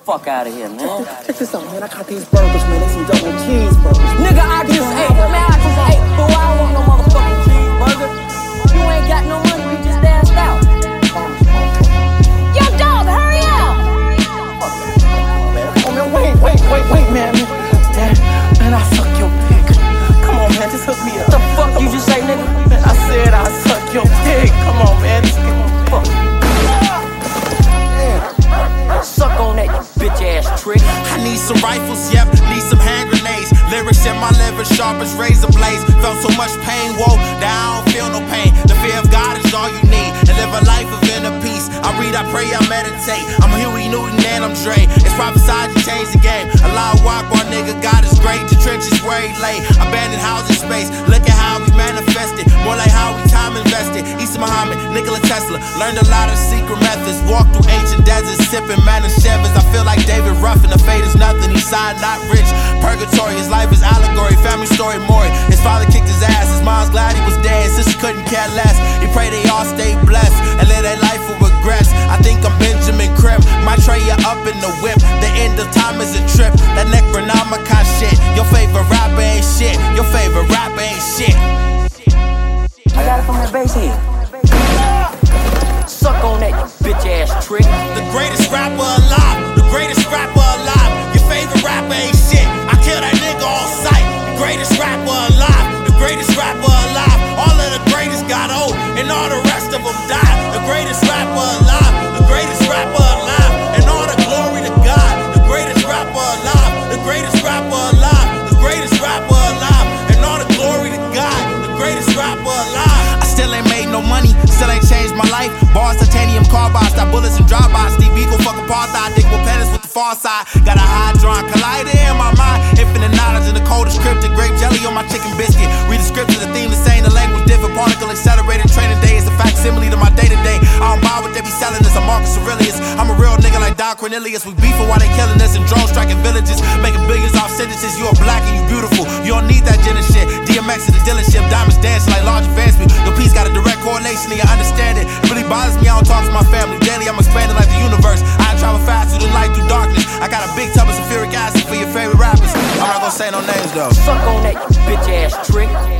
fuck out of here, man. Check this out, man. I got these burgers, man. They some double cheeseburgers. Nigga, I just ate. Man, I just ate. But I don't want no motherfucking cheeseburger. You ain't got no money. You just asked out. Yo, dog, hurry up! Oh, man, wait, man. Man, I suck your dick. Come on, man. Just hook me up. What the fuck you just say, nigga? Man, I said I suck your dick. Come on, man. Just get the fuck. Suck on that, you bitch ass trick. I need some rifles, yep, need some hand grenades. Lyrics in my liver, sharp as razor blades. Felt so much pain, whoa, now I don't feel no pain. The fear of God is all you need, and live a life of inner peace. I read, I pray, I meditate. I'm Huey Newton and I'm Dre. It's prophesied to change the game. Allah Akbar, nigga, God is great. The trenches where he lay. Abandoned housing space. Look at how we manifested. More like how we time invested. Isa Muhammad, Nikola Tesla. Learned a lot of secret methods. Walked through ancient deserts, sipping Manischewitz. I feel like David Ruffin. The fate is nothing. He signed not rich. Purgatory. His life is allegory. Family story, Maury. His father kicked his ass. His mom's glad he was dead. His sister couldn't care less. He prayed they all stay blessed and live their life with regrets. I think I'm Benjamin Krim. Might tray you up in the whip. The end of time is a trip. That Necronomicon shit. Your favorite rapper ain't shit. Your favorite rapper ain't shit. I got it from that bass head. Suck on that, you bitch ass trick. The greatest rapper alive. The greatest rapper alive. Your favorite rapper ain't shit. I kill that nigga on sight. The greatest rapper alive. The greatest rapper alive. All of the greatest got old, and all the rest of them died. The greatest rapper alive. The greatest rapper alive. And all the glory to God. The greatest rapper alive. The greatest rapper alive. The greatest rapper alive. And all the glory to God. The greatest rapper alive. I still ain't made no money. Still ain't changed my life. Bars, titanium, carbide, stop bullets and drive-by. Steve Biko, fuck apartheid. Dick with penance with the far side. Got a hydron collider in my mind. Infinite knowledge in the coldest cryptic. Grape jelly on my chicken biscuit. Read the scripture, the theme the same, the language different. Particle accelerated. Training day is a facsimile to my day-to-day. I don't buy what they be selling us. I'm Marcus Aurelius. I'm a real nigga like Don Cornelius. We beefing while they killing us and drone striking villages. Making billions off sentences. You are black and you beautiful. You don't need that gender shit. DMX is the dealership. Diamonds dancing like large advancement. Your piece got a direct correlation and you understand it. It really bothers me. I don't talk to my family daily. I'm expanding like the universe. I travel faster than light through darkness. I got a big tub of sulfuric acid for your favorite rappers. I'm not gonna say no names though. Suck on that, you bitch ass trick.